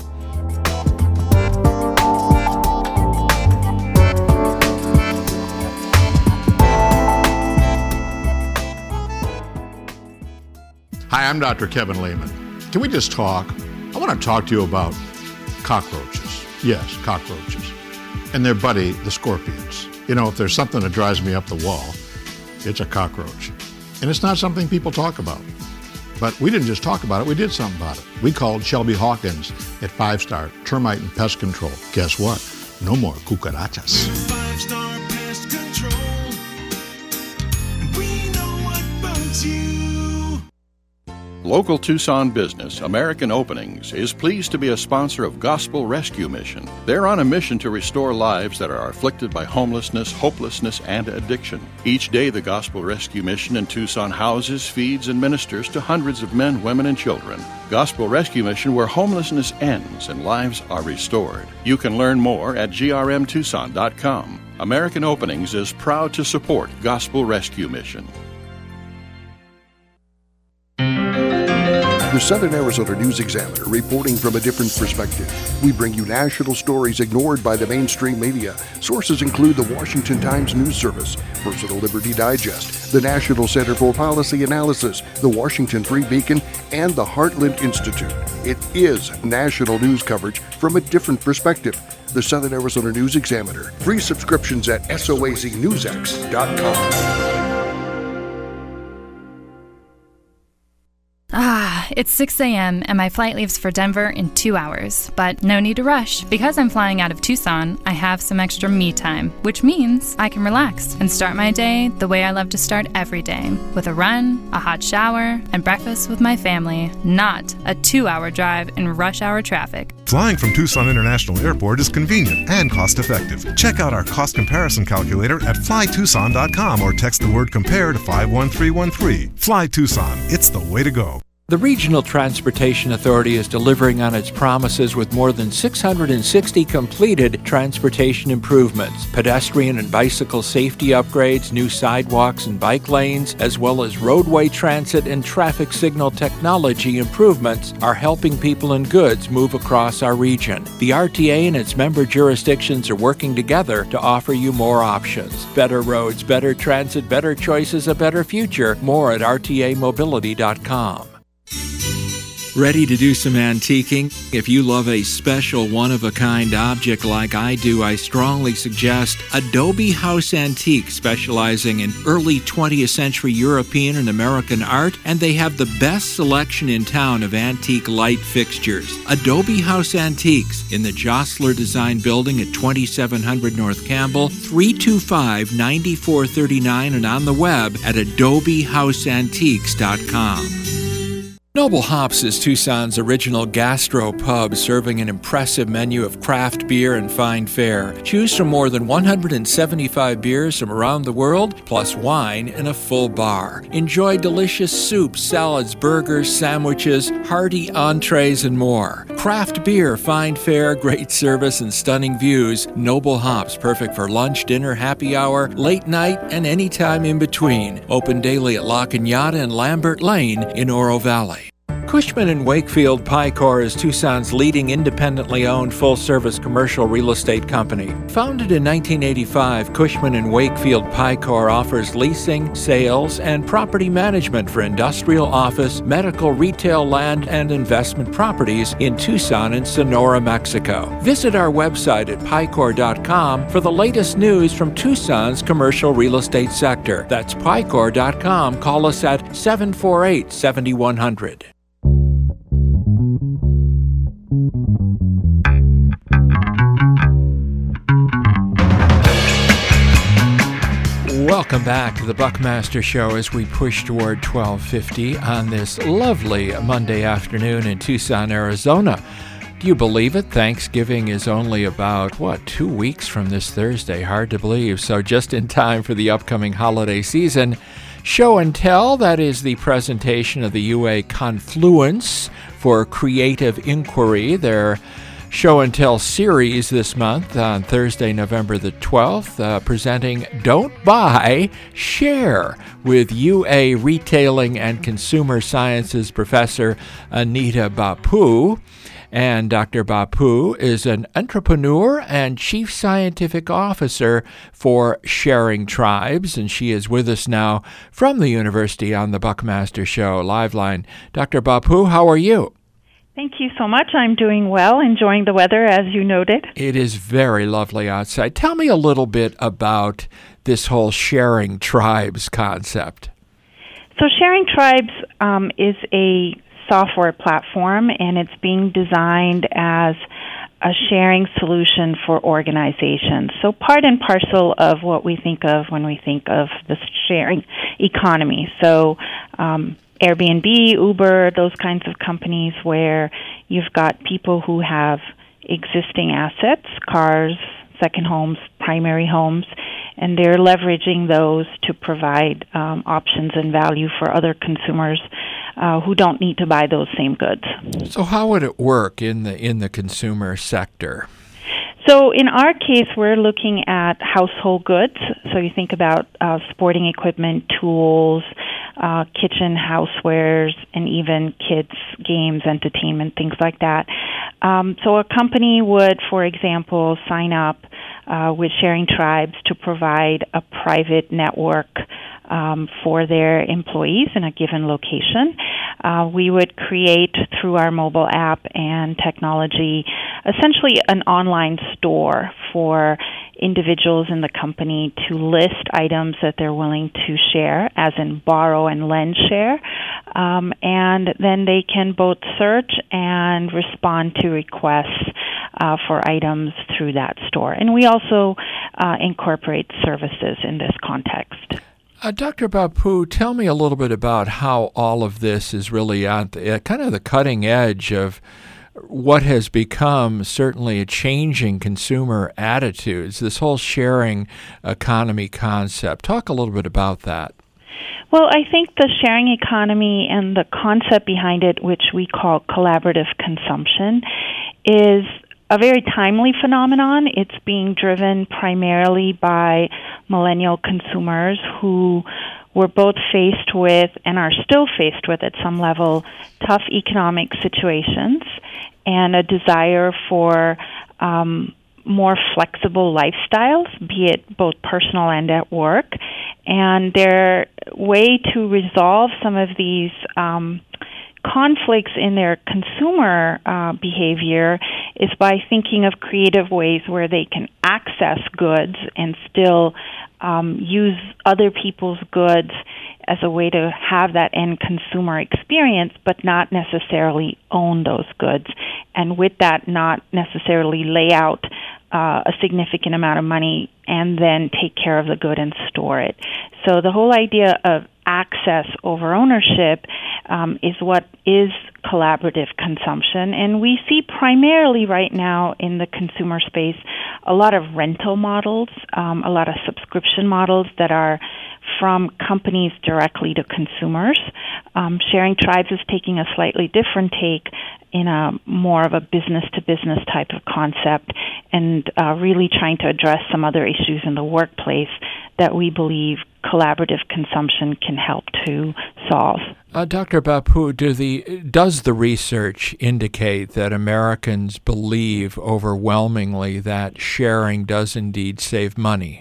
Hi, I'm Doctor Kevin Lehman. Can we just talk? I want to talk to you about cockroaches. Yes, cockroaches. And their buddy, the scorpions. You know, if there's something that drives me up the wall, it's a cockroach. And it's not something people talk about. But we didn't just talk about it, we did something about it. We called Shelby Hawkins at Five Star Termite and Pest Control. Guess what? No more cucarachas. Five Star Pest Control. We know what bugs you. Local Tucson business, American Openings, is pleased to be a sponsor of Gospel Rescue Mission. They're on a mission to restore lives that are afflicted by homelessness, hopelessness, and addiction. Each day, the Gospel Rescue Mission in Tucson houses, feeds, and ministers to hundreds of men, women, and children. Gospel Rescue Mission, where homelessness ends and lives are restored. You can learn more at g r m tucson dot com. American Openings is proud to support Gospel Rescue Mission. The Southern Arizona News Examiner, reporting from a different perspective. We bring you national stories ignored by the mainstream media. Sources include the Washington Times News Service, Personal Liberty Digest, the National Center for Policy Analysis, the Washington Free Beacon, and the Heartland Institute. It is national news coverage from a different perspective. The Southern Arizona News Examiner. Free subscriptions at soaz news x dot com. Ah, it's six a.m. and my flight leaves for Denver in two hours. But no need to rush. Because I'm flying out of Tucson, I have some extra me time, which means I can relax and start my day the way I love to start every day, with a run, a hot shower, and breakfast with my family, not a two-hour drive in rush hour traffic. Flying from Tucson International Airport is convenient and cost-effective. Check out our cost comparison calculator at fly tucson dot com or text the word COMPARE to five one three one three. Fly Tucson. It's the way to go. The Regional Transportation Authority is delivering on its promises with more than six hundred sixty completed transportation improvements. Pedestrian and bicycle safety upgrades, new sidewalks and bike lanes, as well as roadway transit and traffic signal technology improvements are helping people and goods move across our region. The R T A and its member jurisdictions are working together to offer you more options. Better roads, better transit, better choices, a better future. More at r t a mobility dot com. Ready to do some antiquing? If you love a special one-of-a-kind object like I do, I strongly suggest Adobe House Antique, specializing in early twentieth century European and American art, and they have the best selection in town of antique light fixtures. Adobe House Antiques in the Jostler Design Building at twenty-seven hundred North Campbell, three two five, nine four three nine, and on the web at adobe house antiques dot com. Noble Hops is Tucson's original gastro pub, serving an impressive menu of craft beer and fine fare. Choose from more than one hundred seventy-five beers from around the world, plus wine in a full bar. Enjoy delicious soups, salads, burgers, sandwiches, hearty entrees, and more. Craft beer, fine fare, great service, and stunning views. Noble Hops, perfect for lunch, dinner, happy hour, late night, and any time in between. Open daily at La Cañada and Lambert Lane in Oro Valley. Cushman and Wakefield Picor is Tucson's leading independently owned full-service commercial real estate company. Founded in nineteen eighty-five, Cushman and Wakefield Picor offers leasing, sales, and property management for industrial, office, medical, retail, land, and investment properties in Tucson and Sonora, Mexico. Visit our website at picor dot com for the latest news from Tucson's commercial real estate sector. That's picor dot com. Call us at seven four eight, seven one zero zero. Welcome back to the Buckmaster Show as we push toward twelve fifty on this lovely Monday afternoon in Tucson, Arizona. Do you believe it? Thanksgiving is only about, what, two weeks from this Thursday. Hard to believe. So just in time for the upcoming holiday season. Show and Tell, that is the presentation of the U A Confluence for Creative Inquiry, their Show and Tell series this month on Thursday, November the twelfth, uh, presenting Don't Buy, Share with U A Retailing and Consumer Sciences Professor Anita Bapu. And Doctor Bapu is an entrepreneur and Chief Scientific Officer for Sharing Tribes, and she is with us now from the University on the Buckmaster Show Live Line. Doctor Bapu, how are you? Thank you so much. I'm doing well, enjoying the weather, as you noted. It is very lovely outside. Tell me a little bit about this whole Sharing Tribes concept. So Sharing Tribes um, is a software platform, and it's being designed as a sharing solution for organizations. So part and parcel of what we think of when we think of the sharing economy. So um, Airbnb, Uber, those kinds of companies where you've got people who have existing assets, cars, second homes, primary homes, and they're leveraging those to provide um, options and value for other consumers uh, who don't need to buy those same goods. So how would it work in the in the consumer sector? So in our case, we're looking at household goods. So you think about uh, sporting equipment, tools, uh, kitchen housewares, and even kids' games, entertainment, things like that. Um, so a company would, for example, sign up uh, with Sharing Tribes to provide a private network Um, for their employees in a given location. Uh, we would create, through our mobile app and technology, essentially an online store for individuals in the company to list items that they're willing to share, as in borrow and lend share, um, and then they can both search and respond to requests uh, for items through that store. And we also uh, incorporate services in this context. Uh, Doctor Bapu, tell me a little bit about how all of this is really on the, uh, kind of the cutting edge of what has become certainly a changing consumer attitudes, this whole sharing economy concept. Talk a little bit about that. Well, I think the sharing economy and the concept behind it, which we call collaborative consumption, is a very timely phenomenon. It's being driven primarily by millennial consumers who were both faced with, and are still faced with at some level, tough economic situations and a desire for um, more flexible lifestyles, be it both personal and at work. And their way to resolve some of these um, conflicts in their consumer uh, behavior is by thinking of creative ways where they can access goods and still um, use other people's goods as a way to have that end consumer experience, but not necessarily own those goods. And with that, not necessarily lay out uh, a significant amount of money and then take care of the good and store it. So the whole idea of access over ownership um, is what is collaborative consumption. And we see primarily right now in the consumer space a lot of rental models, um, a lot of subscription models that are from companies directly to consumers. Um, Sharing Tribes is taking a slightly different take in a more of a business-to-business type of concept and uh, really trying to address some other issues in the workplace that we believe collaborative consumption can help to solve. Uh, Doctor Bappu, do the, does the research indicate that Americans believe overwhelmingly that sharing does indeed save money?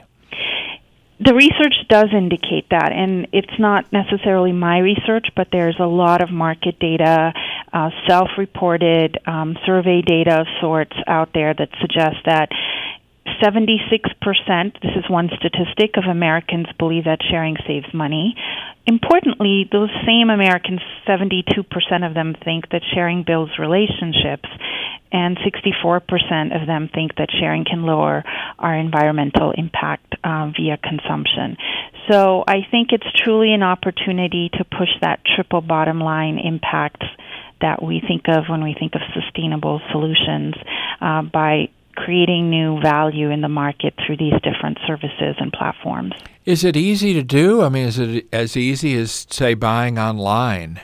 The research does indicate that, and it's not necessarily my research, but there's a lot of market data, uh, self-reported um, survey data of sorts out there that suggests that seventy-six percent, this is one statistic, of Americans believe that sharing saves money. Importantly, those same Americans, seventy-two percent of them think that sharing builds relationships, and sixty-four percent of them think that sharing can lower our environmental impact uh, via consumption. So I think it's truly an opportunity to push that triple bottom line impact that we think of when we think of sustainable solutions uh, by creating new value in the market through these different services and platforms. Is it easy to do? I mean, is it as easy as, say, buying online?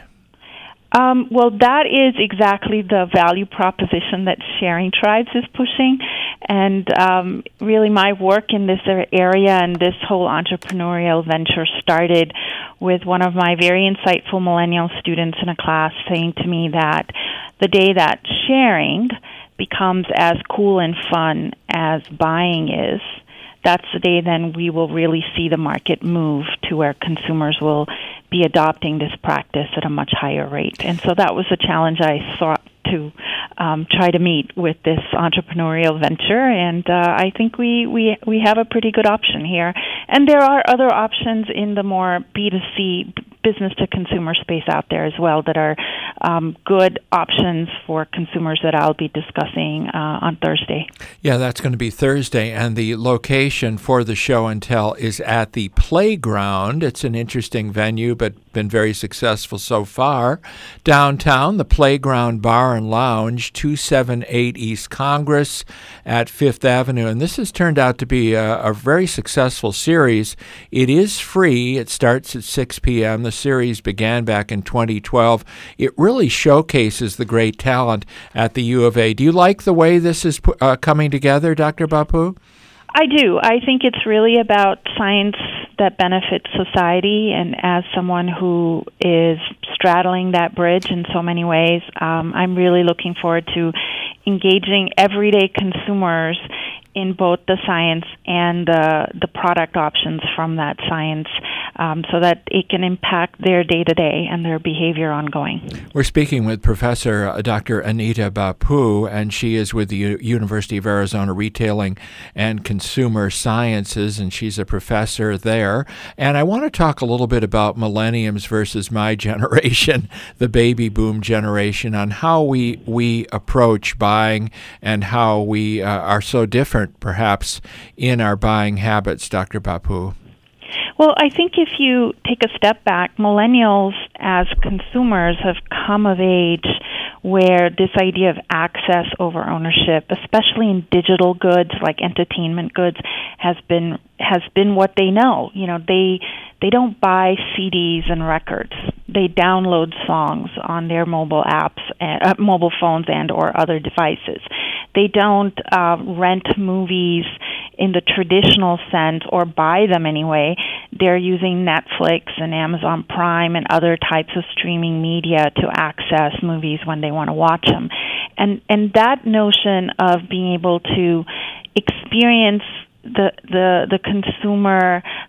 Um, well, that is exactly the value proposition that Sharing Tribes is pushing. And um, really my work in this area and this whole entrepreneurial venture started with one of my very insightful millennial students in a class saying to me that the day that sharing becomes as cool and fun as buying is, that's the day then we will really see the market move to where consumers will be adopting this practice at a much higher rate. And so that was a challenge I sought to um, try to meet with this entrepreneurial venture, and uh, I think we, we, we have a pretty good option here. And there are other options in the more B two C, business-to-consumer space out there as well that are um, good options for consumers that I'll be discussing uh, on Thursday. Yeah, that's going to be Thursday, and the location for the show and tell is at the Playground. It's an interesting venue, but been very successful so far. Downtown, the Playground Bar and Lounge, two seventy-eight East Congress at Fifth Avenue, and this has turned out to be a, a very successful series. It is free. It starts at six p.m. The series began back in twenty twelve. It really showcases the great talent at the U of A. Do you like the way this is uh, coming together, Doctor Bappu? I do. I think it's really about science that benefits society, and as someone who is straddling that bridge in so many ways, um, I'm really looking forward to engaging everyday consumers in both the science and the the product options from that science, um, so that it can impact their day-to-day and their behavior ongoing. We're speaking with Professor uh, Doctor Anita Bappu, and she is with the U- University of Arizona Retailing and Consumer Sciences, and she's a professor there. And I want to talk a little bit about millenniums versus my generation, the baby boom generation, on how we, we approach buying and how we uh, are so different perhaps in our buying habits, Doctor Bappu. Well, I think if you take a step back, millennials as consumers have come of age where this idea of access over ownership, especially in digital goods like entertainment goods, has been has been what they know. You know, they they don't buy C Ds and records. They download songs on their mobile apps, uh, mobile phones, and or other devices. They don't uh, rent movies in the traditional sense or buy them anyway. They're using Netflix and Amazon Prime and other types of streaming media to access movies when they want to watch them. And and that notion of being able to experience the the the consumer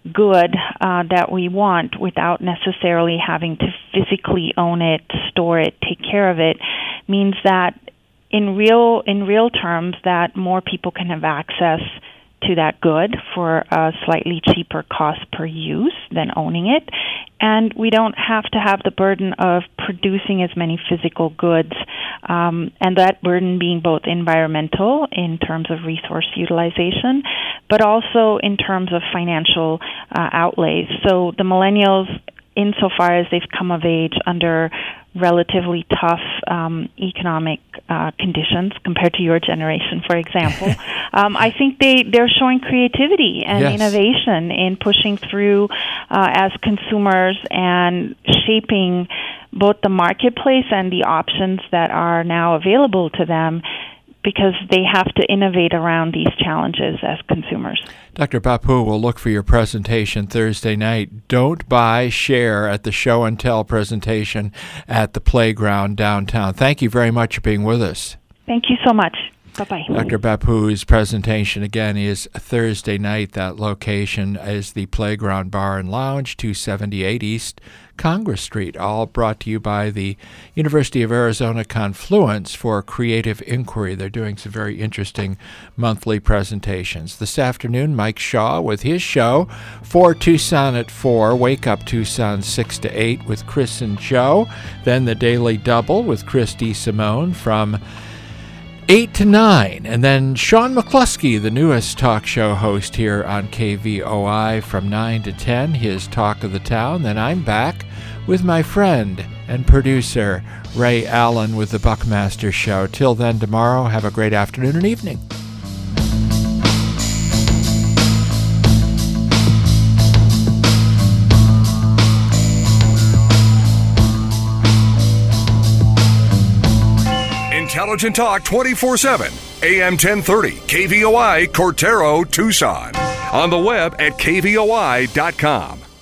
good uh, that we want without necessarily having to physically own it, store it, take care of it, means that in real in real terms that more people can have access to that good for a slightly cheaper cost per use than owning it. And we don't have to have the burden of producing as many physical goods, um, and that burden being both environmental in terms of resource utilization, but also in terms of financial uh, outlays. So the millennials, insofar as they've come of age under relatively tough um, economic uh, conditions compared to your generation, for example, um, I think they, they're showing creativity and Yes. innovation in pushing through uh, as consumers and shaping both the marketplace and the options that are now available to them, because they have to innovate around these challenges as consumers. Doctor Bapu will look for your presentation Thursday night. Don't buy, share at the show and tell presentation at the playground downtown. Thank you very much for being with us. Thank you so much. Bye-bye. Doctor Bapu's presentation, again, is Thursday night. That location is the Playground Bar and Lounge, two seventy-eight East Congress Street, all brought to you by the University of Arizona Confluence for Creative Inquiry. They're doing some very interesting monthly presentations. This afternoon, Mike Shaw with his show, For Tucson at four, Wake Up Tucson six to eight with Chris and Joe. Then the Daily Double with Christy Simone from eight to nine, and then Sean McCluskey, the newest talk show host here on K V O I, from nine to ten, his Talk of the Town. Then I'm back with my friend and producer Ray Allen with the Buckmaster Show. Till then, tomorrow, have a great afternoon and evening. Intelligent Talk twenty-four seven, A M ten thirty, K V O I, Cortero, Tucson. On the web at K V O I dot com.